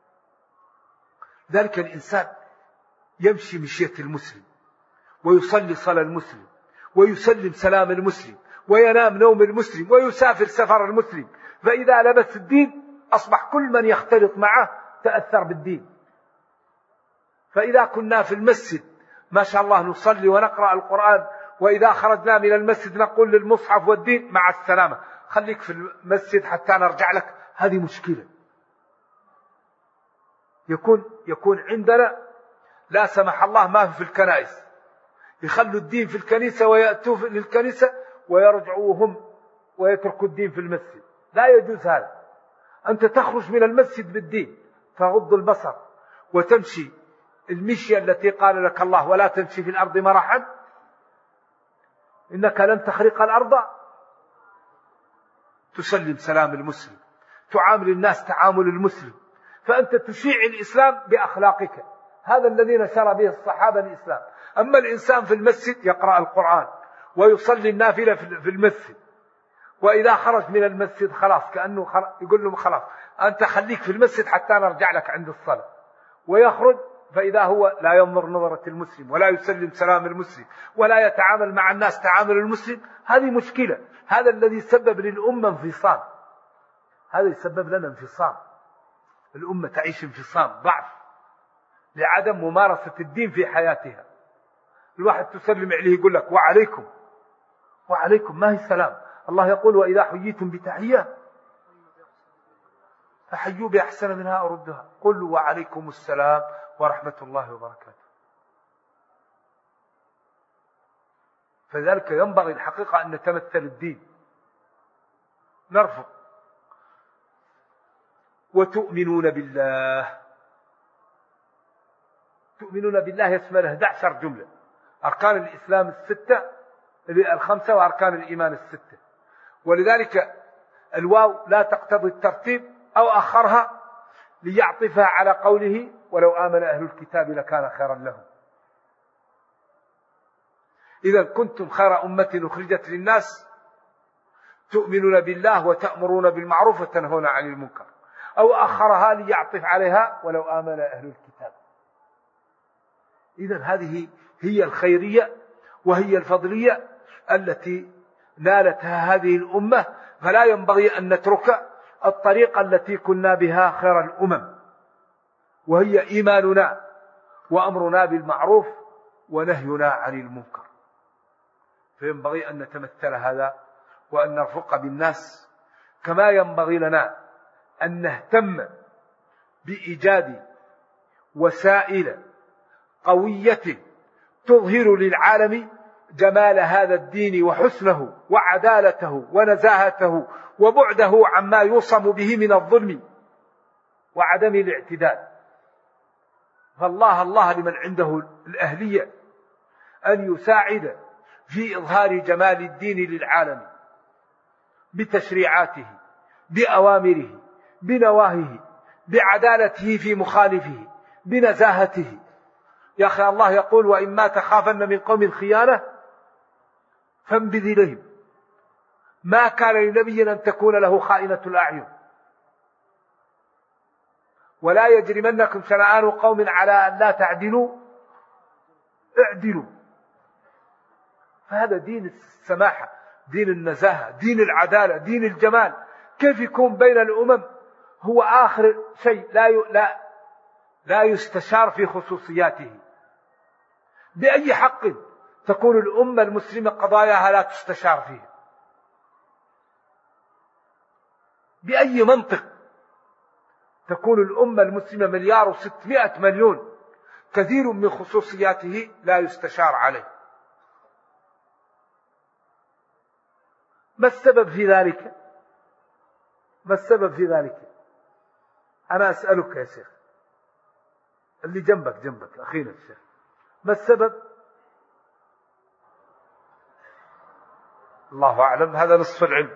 ذلك الإنسان يمشي مشية المسلم، ويصلي صلاة المسلم، ويسلم سلام المسلم، وينام نوم المسلم، ويسافر سفر المسلم. فإذا لبس الدين أصبح كل من يختلط معه تأثر بالدين. فإذا كنا في المسجد ما شاء الله نصلي ونقرأ القرآن، وإذا خرجنا من المسجد نقول للمصحف والدين مع السلامة، خليك في المسجد حتى نرجع لك. هذه مشكلة. يكون يكون عندنا لا سمح الله ما في الكنائس، يخلوا الدين في الكنيسة ويأتوا للكنيسة ويرجعوا هم ويتركوا الدين في المسجد. لا يجوز هذا. أنت تخرج من المسجد بالدين، تغض البصر وتمشي المشية التي قال لك الله ولا تمشي في الأرض مرحا إنك لن تخرق الأرض، تسلم سلام المسلم، تعامل الناس تعامل المسلم، فأنت تشيع الإسلام بأخلاقك. هذا الذي نشر به الصحابة الإسلام. أما الإنسان في المسجد يقرأ القرآن ويصلي النافلة في المسجد، وإذا خرج من المسجد خلاص كأنه يقول لهم خلاص أنت خليك في المسجد حتى نرجع لك عند الصلاة، ويخرج فإذا هو لا ينظر نظرة المسلم ولا يسلم سلام المسلم ولا يتعامل مع الناس تعامل المسلم. هذه مشكلة. هذا الذي سبب للأمة انفصام، هذا يسبب لنا انفصام. الأمة تعيش انفصام، ضعف، لعدم ممارسة الدين في حياتها. الواحد تسلم عليه يقول لك وعليكم، وعليكم ما هي السلام. الله يقول وإذا حييتم بتحية فحيوا بأحسن منها أو ردها، قل وعليكم السلام ورحمة الله وبركاته. فذلك ينبغي الحقيقة أن نتمثل الدين، نرفض. وتؤمنون بالله، تؤمنون بالله يشمل إحدى عشرة جملة، أركان الإسلام الستة الخمسة وأركان الإيمان الستة، ولذلك الواو لا تقتضي الترتيب أو أخرها ليعطفها على قوله ولو آمن أهل الكتاب لكان خيرا لهم. إذا كنتم خير أمة أخرجت للناس تؤمنون بالله وتأمرون بالمعروف وتنهون عن المنكر، أو أخرها ليعطف عليها ولو آمن أهل الكتاب. إذا هذه هي الخيرية وهي الفضلية التي نالتها هذه الأمة، فلا ينبغي أن نترك الطريقة التي كنا بها خير الأمم، وهي إيماننا وأمرنا بالمعروف ونهينا عن المنكر. فينبغي أن نتمثل هذا وأن نرفق بالناس، كما ينبغي لنا أن نهتم بإيجاد وسائل قوية تظهر للعالم جمال هذا الدين وحسنه وعدالته ونزاهته وبعده عما يوصم به من الظلم وعدم الاعتدال. فالله الله لمن عنده الأهلية أن يساعد في إظهار جمال الدين للعالم بتشريعاته، بأوامره، بنواهيه، بعدالته في مخالفه، بنزاهته. يا أخي الله يقول وإما تخافن من قوم خيانة فانبذ إليهم. ما كان لنبي أن تكون له خائنة الأعين. ولا يجرمنكم شنآن قوم على أن لا تعدلوا اعدلوا. فهذا دين السماحة، دين النزاهة، دين العدالة، دين الجمال. كيف يكون بين الأمم هو آخر شيء لا لا لا يستشار في خصوصياته؟ بأي حق تكون الأمة المسلمة قضاياها لا تستشار فيه؟ بأي منطق تكون الأمة المسلمة مليار وستمائة مليون كثير من خصوصياته لا يستشار عليه؟ ما السبب في ذلك؟ ما السبب في ذلك؟ أنا أسألك يا شيخ، اللي جنبك جنبك أخينا الشيخ، ما السبب؟ الله أعلم، هذا نصف العلم،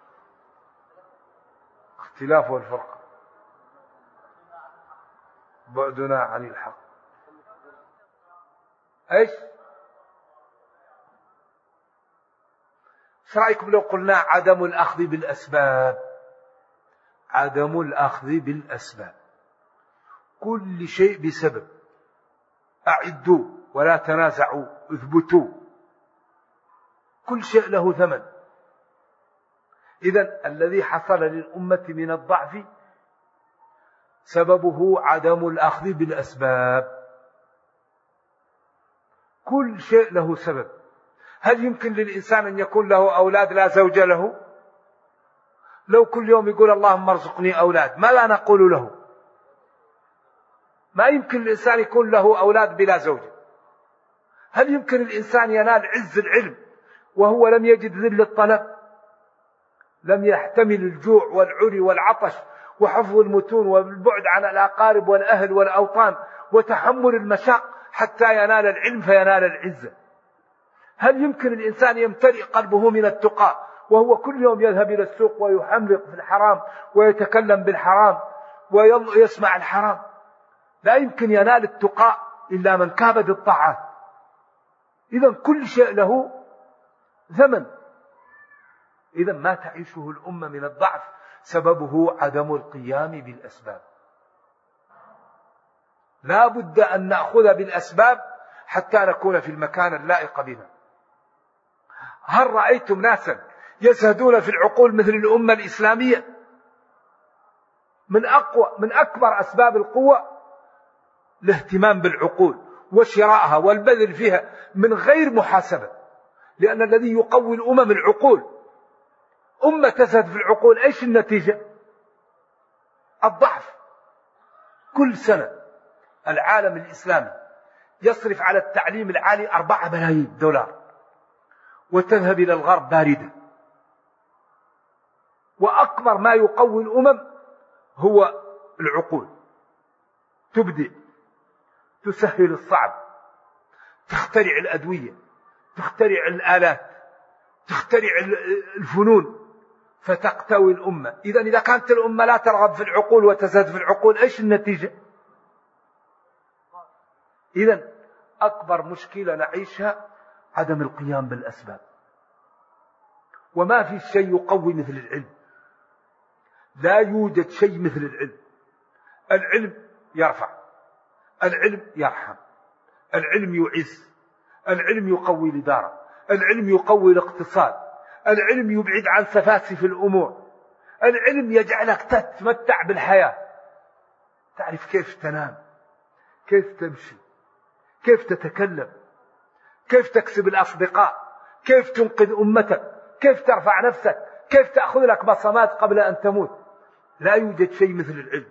اختلاف والفرق، بعدنا عن الحق. ايش؟ ايش رأيكم لو قلنا عدم الأخذ بالأسباب؟ عدم الأخذ بالأسباب، كل شيء بسبب. أعدوا ولا تنازعوا، اثبتوا، كل شيء له ثمن. إذن الذي حصل للأمة من الضعف سببه عدم الأخذ بالأسباب. كل شيء له سبب. هل يمكن للإنسان أن يكون له أولاد لا زوج له؟ لو كل يوم يقول اللهم ارزقني أولاد، ما لا نقول له؟ ما يمكن الإنسان يكون له أولاد بلا زوجة. هل يمكن الإنسان ينال عز العلم وهو لم يجد ذل الطلب، لم يحتمل الجوع والعري والعطش وحفظ المتون والبعد عن الأقارب والأهل والأوطان وتحمل المشاق حتى ينال العلم فينال العزة. هل يمكن الإنسان يمتلئ قلبه من التقى وهو كل يوم يذهب إلى السوق ويحملق في الحرام ويتكلم بالحرام ويسمع الحرام؟ لا يمكن ينال التقى إلا من كابد الطاعات. إذن كل شيء له ثمن. إذن ما تعيشه الأمة من الضعف سببه عدم القيام بالأسباب. لا بد أن نأخذ بالأسباب حتى نكون في المكان اللائق بنا. هل رأيتم ناسا يزهدون في العقول مثل الأمة الإسلامية؟ من أقوى من أكبر أسباب القوة الاهتمام بالعقول وشراءها والبذل فيها من غير محاسبة، لأن الذي يقوي الأمم العقول. أمة تزهد في العقول إيش النتيجة؟ الضعف. كل سنة العالم الإسلامي يصرف على التعليم العالي أربعة ملايين دولار وتذهب إلى الغرب باردة. وأكبر ما يقوي الأمم هو العقول. تبدع، تسهل الصعب، تخترع الأدوية، تخترع الآلات، تخترع الفنون فتقتوي الأمة. إذن إذا كانت الأمة لا ترغب في العقول وتزهد في العقول إيش النتيجة؟ إذن أكبر مشكلة نعيشها عدم القيام بالأسباب. وما في شيء يقوي مثل العلم. لا يوجد شيء مثل العلم. العلم يرفع، العلم يرحم، العلم يعز، العلم يقوي الإدارة، العلم يقوي الاقتصاد، العلم يبعد عن سفاسف الأمور، العلم يجعلك تتمتع بالحياة، تعرف كيف تنام، كيف تمشي، كيف تتكلم، كيف تكسب الأصدقاء، كيف تنقذ أمتك، كيف ترفع نفسك، كيف تأخذ لك بصمات قبل أن تموت. لا يوجد شيء مثل العلم.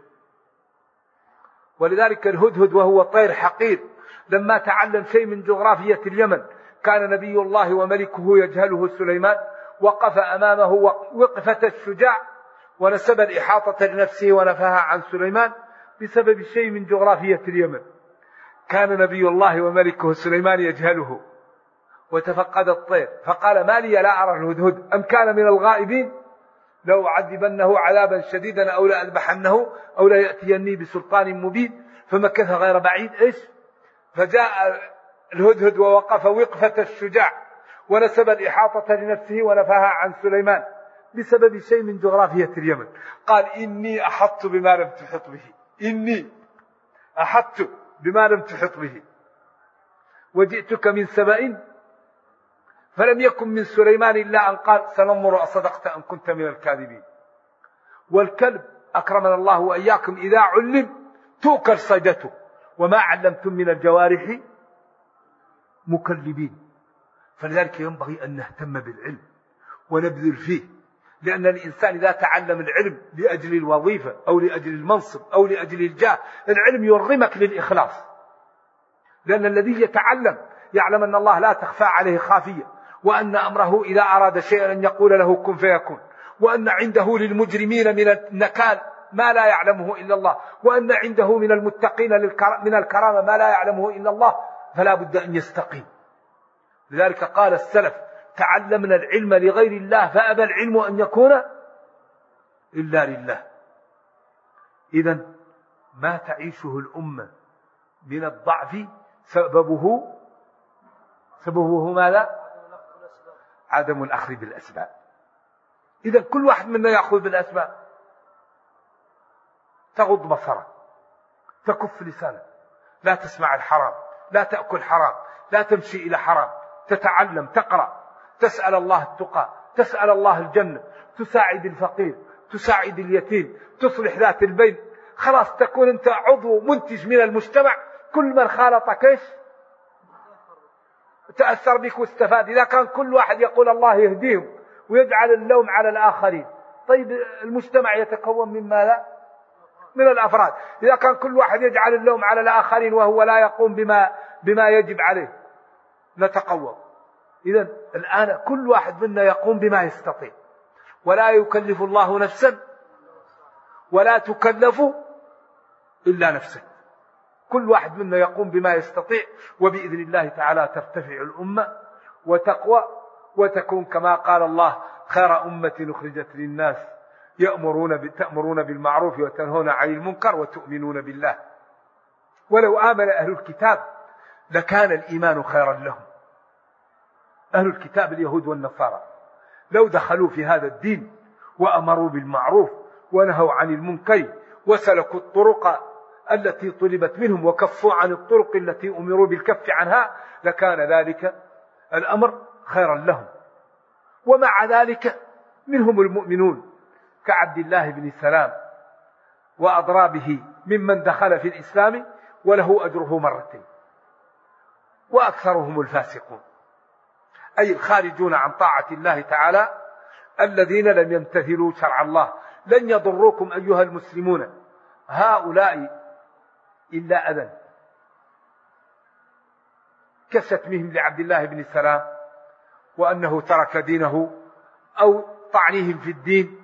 ولذلك الهدهد وهو طير حقير لما تعلم شيء من جغرافية اليمن، كان نبي الله وملكه يجهله سليمان، وقف أمامه وقفة الشجاع ونسب الإحاطة لنفسه ونفاها عن سليمان بسبب شيء من جغرافية اليمن. كان نبي الله وملكه سليمان يجهله وتفقد الطير فقال: ما لي لا أرى الهدهد أم كان من الغائبين؟ لو أعذبنه عذابا شديدا أو لأذبحنه أو ليأتيني بسلطان مبين. فمكث غير بعيد إيش فجاء الهدهد ووقف وقفة الشجاع ونسب الإحاطة لنفسه ونفاها عن سليمان بسبب شيء من جغرافية اليمن. قال: إني أحطت بما لم تحط به، إني أحطت بما لم تحط به وجئتك من سبأ. فلم يكن من سليمان إلا أن قال: سننظر أصدقت أم كنت من الكاذبين. والكلب أكرمنا الله وإياكم إذا علم تؤكل صيدته، وما علمتم من الجوارح مكلبين. فلذلك ينبغي أن نهتم بالعلم ونبذل فيه، لأن الإنسان إذا تعلم العلم لأجل الوظيفة أو لأجل المنصب أو لأجل الجاه، العلم يرغمك للإخلاص، لأن الذي يتعلم يعلم أن الله لا تخفى عليه خافية، وأن أمره إذا أراد شيئا أن يقول له كن فيكون، وأن عنده للمجرمين من النكال ما لا يعلمه إلا الله، وأن عنده من المتقين من الكرامة ما لا يعلمه إلا الله. فلا بد أن يستقيم. لذلك قال السلف: تعلمنا العلم لغير الله فأبى العلم أن يكون إلا لله. إذن ما تعيشه الأمة من الضعف سببه سببه ماذا؟ عدم الأخذ بالأسباب. إذن كل واحد منا يأخذ بالأسباب. تغض بصرك، تكف لسانك، لا تسمع الحرام، لا تأكل حرام، لا تمشي إلى حرام، تتعلم، تقرأ، تسأل الله التقى، تسأل الله الجنة، تساعد الفقير، تساعد اليتيم، تصلح ذات البين. خلاص تكون أنت عضو منتج من المجتمع. كل من خالطك إيش تأثر بك واستفاد. إذا كان كل واحد يقول الله يهديهم ويجعل اللوم على الآخرين، طيب المجتمع يتكون من ماذا؟ من الأفراد. إذا كان كل واحد يجعل اللوم على الآخرين وهو لا يقوم بما, بما يجب عليه نتقوى. إذن الآن كل واحد منا يقوم بما يستطيع، ولا يكلف الله نفسا. ولا تكلف إلا نفسك. كل واحد منا يقوم بما يستطيع، وبإذن الله تعالى ترتفع الأمة وتقوى وتكون كما قال الله: خير أمة أخرجت للناس يأمرون تأمرون بالمعروف وتنهون عن المنكر وتؤمنون بالله. ولو آمن أهل الكتاب لكان الإيمان خيرا لهم. أهل الكتاب اليهود والنصارى لو دخلوا في هذا الدين وأمروا بالمعروف ونهوا عن المنكر وسلكوا الطرق التي طلبت منهم وكفوا عن الطرق التي أمروا بالكف عنها لكان ذلك الأمر خيرا لهم. ومع ذلك منهم المؤمنون كعبد الله بن سلام وأضرابه ممن دخل في الإسلام وله أجره مرتين، وأكثرهم الفاسقون، أي الخارجون عن طاعة الله تعالى الذين لم يمتثلوا شرع الله. لن يضروكم أيها المسلمون هؤلاء إلا أذى كشتمهم لعبد الله بن سلام وأنه ترك دينه أو طعنهم في الدين.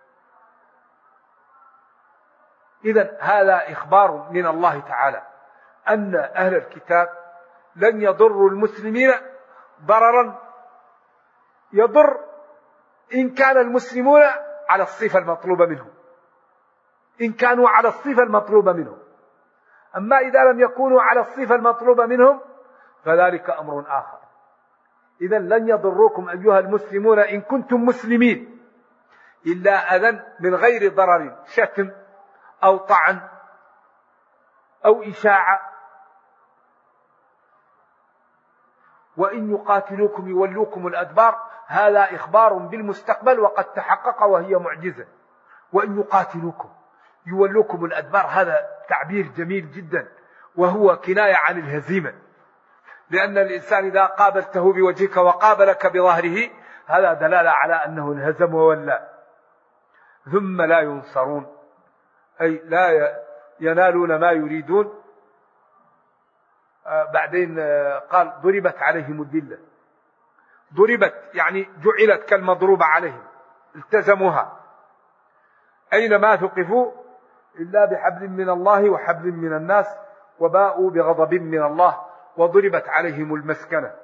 إذن هذا إخبار من الله تعالى أن أهل الكتاب لن يضروا المسلمين ضررا يضر إن كان المسلمون على الصفة المطلوبة منهم، إن كانوا على الصفة المطلوبة منهم. أما إذا لم يكونوا على الصفة المطلوبة منهم فذلك أمر آخر. إذن لن يضروكم أيها المسلمون إن كنتم مسلمين إلا أذى من غير ضرر، شتم أو طعن أو إشاعة. وإن يقاتلوكم يولوكم الأدبار، هذا إخبار بالمستقبل وقد تحقق وهي معجزة. وإن يقاتلوكم يولوكم الأدبار، هذا تعبير جميل جدا وهو كناية عن الهزيمة، لأن الإنسان إذا قابلته بوجهك وقابلك بظهره هذا دلالة على أنه انهزم وولى. ثم لا ينصرون، أي لا ينالون ما يريدون. بعدين قال ضربت عليهم الذلة، ضربت يعني جعلت كالمضروبة عليهم، التزموها أينما ثقفوا إلا بحبل من الله وحبل من الناس وباءوا بغضب من الله وضربت عليهم المسكنة.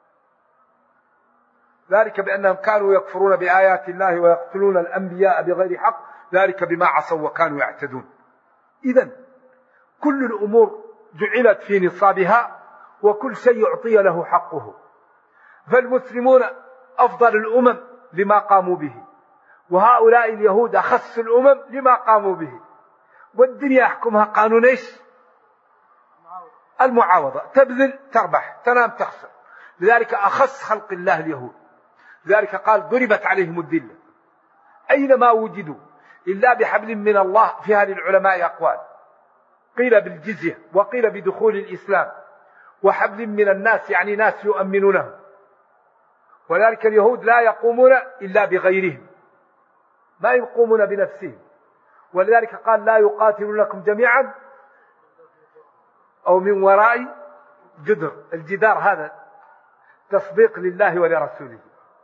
ذلك بأنهم كانوا يكفرون بآيات الله ويقتلون الأنبياء بغير حق، ذلك بما عصوا وكانوا يعتدون. إذن كل الأمور جعلت في نصابها وكل شيء يعطي له حقه. فالمسلمون أفضل الأمم لما قاموا به، وهؤلاء اليهود أخص الأمم لما قاموا به. والدنيا يحكمها قانون إيش؟ المعاوضة، تبذل تربح، تنام تخسر. لذلك أخص خلق الله اليهود. لذلك قال ضربت عليهم الذلة أينما وجدوا إلا بحبل من الله. فيها للعلماء أقوال، قيل بالجزية وقيل بدخول الإسلام، وحبل من الناس يعني ناس يؤمنونه. ولذلك اليهود لا يقومون إلا بغيرهم، ما يقومون بنفسهم. ولذلك قال لا يقاتلونكم جميعا أو من وراء جدر. الجدار هذا تصديق لله ولرسوله.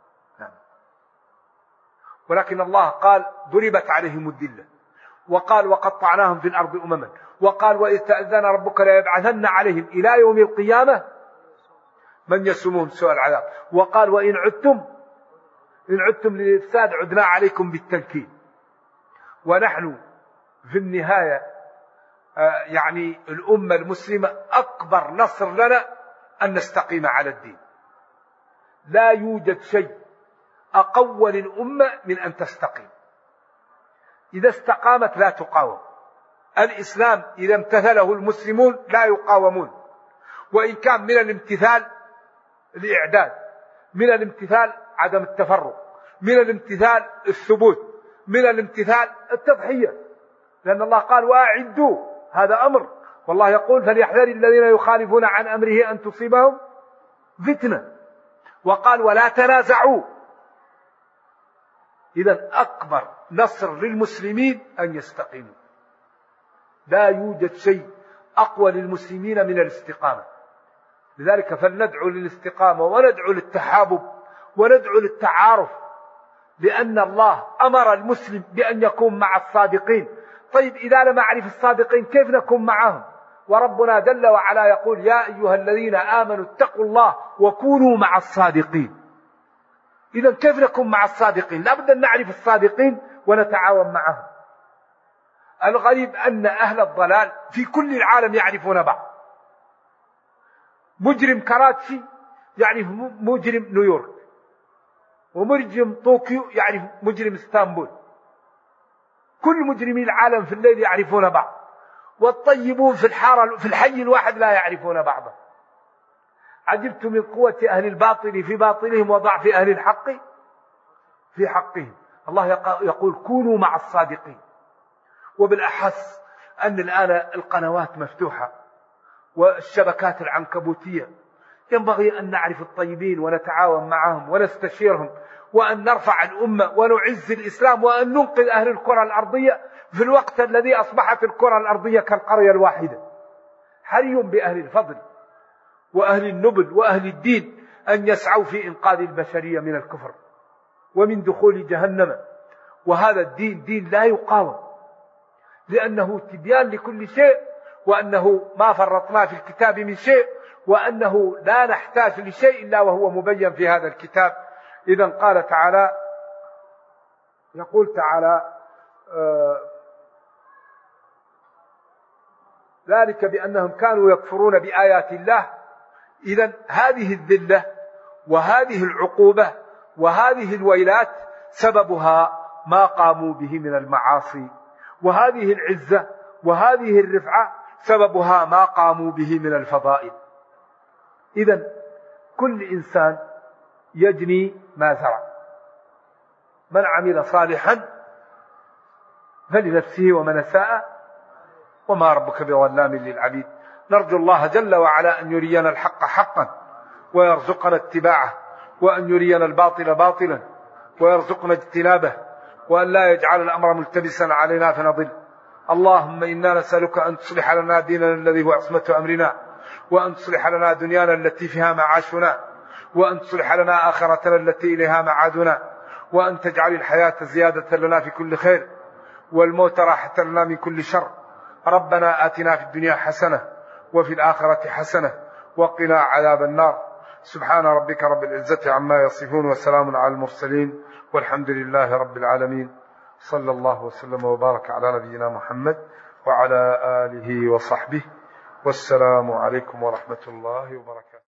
ولكن الله قال ضربت عليهم الذلة، وقال وقطعناهم في الأرض أمما، وقال وإذ تأذن ربك ليبعثن عليهم إلى يوم القيامة من يسومهم سوء العذاب، وقال وإن عدتم إن عدتم للإفساد عدنا عليكم بالتنكيل. ونحن في النهاية آه يعني الأمة المسلمة أكبر نصر لنا أن نستقيم على الدين. لا يوجد شيء أقوى للأمة من أن تستقيم. إذا استقامت لا تقاوم. الإسلام إذا امتثله المسلمون لا يقاومون، وإن كان من الامتثال الإعداد، من الامتثال عدم التفرق، من الامتثال الثبوت، من الامتثال التضحية. لأن الله قال وأعدوا، هذا أمر، والله يقول فليحذر الذين يخالفون عن أمره أن تصيبهم فتنة. وقال ولا تنازعوا. إذن أكبر نصر للمسلمين أن يستقيموا. لا يوجد شيء أقوى للمسلمين من الاستقامة. لذلك فلندعو للاستقامة وندعو للتحابب وندعو للتعارف، لأن الله أمر المسلم بأن يكون مع الصادقين، طيب إذا لم أعرف الصادقين كيف نكون معهم؟ وربنا جل وعلا يقول يا أيها الذين آمنوا اتقوا الله وكونوا مع الصادقين. إذا كيف نكون مع الصادقين؟ لابد أن نعرف الصادقين ونتعاون معهم. الغريب أن أهل الضلال في كل العالم يعرفون بعض. مجرم كراتشي يعرف مجرم نيويورك، ومجرم طوكيو يعرف مجرم اسطنبول. كل مجرمي العالم في الليل يعرفون بعض، والطيبون في الحارة في الحي الواحد لا يعرفون بعضا. عجبت من قوة أهل الباطل في باطلهم وضعف أهل الحق في حقهم. الله يقول كونوا مع الصادقين. وبالأحس أن الآن القنوات مفتوحة والشبكات العنكبوتية، ينبغي أن نعرف الطيبين ونتعاون معهم ونستشيرهم، وأن نرفع الأمة ونعز الإسلام، وأن ننقذ أهل الكرة الأرضية في الوقت الذي أصبحت الكرة الأرضية كالقرية الواحدة. حري بأهل الفضل وأهل النبل وأهل الدين أن يسعوا في إنقاذ البشرية من الكفر ومن دخول جهنم. وهذا الدين دين لا يقاوم، لأنه تبيان لكل شيء، وأنه ما فرطنا في الكتاب من شيء، وأنه لا نحتاج لشيء إلا وهو مبين في هذا الكتاب. إذن قال تعالى، يقول تعالى آه ذلك بأنهم كانوا يكفرون بآيات الله. إذن هذه الذلة وهذه العقوبة وهذه الويلات سببها ما قاموا به من المعاصي، وهذه العزة وهذه الرفعة سببها ما قاموا به من الفضائل. إذن كل إنسان يجني ما زرع. من عمل صالحا فلنفسه ومن أساء وما ربك بظلام للعبيد. نرجو الله جل وعلا أن يرينا الحق حقا ويرزقنا اتباعه، وأن يرينا الباطل باطلا ويرزقنا اجتنابه، وأن لا يجعل الأمر ملتبسا علينا فنضل. اللهم إنا نسألك أن تصلح لنا ديننا الذي هو عصمة أمرنا، وأن تصلح لنا دنيانا التي فيها معاشنا، وأن تصلح لنا آخرتنا التي إليها معادنا، وأن تجعل الحياة زيادة لنا في كل خير والموت راحة لنا من كل شر. ربنا آتنا في الدنيا حسنة وفي الآخرة حسنة وقنا عذاب النار. سبحان ربك رب العزة عما يصفون وسلام على المرسلين والحمد لله رب العالمين. صلى الله وسلم وبارك على نبينا محمد وعلى آله وصحبه، والسلام عليكم ورحمة الله وبركاته.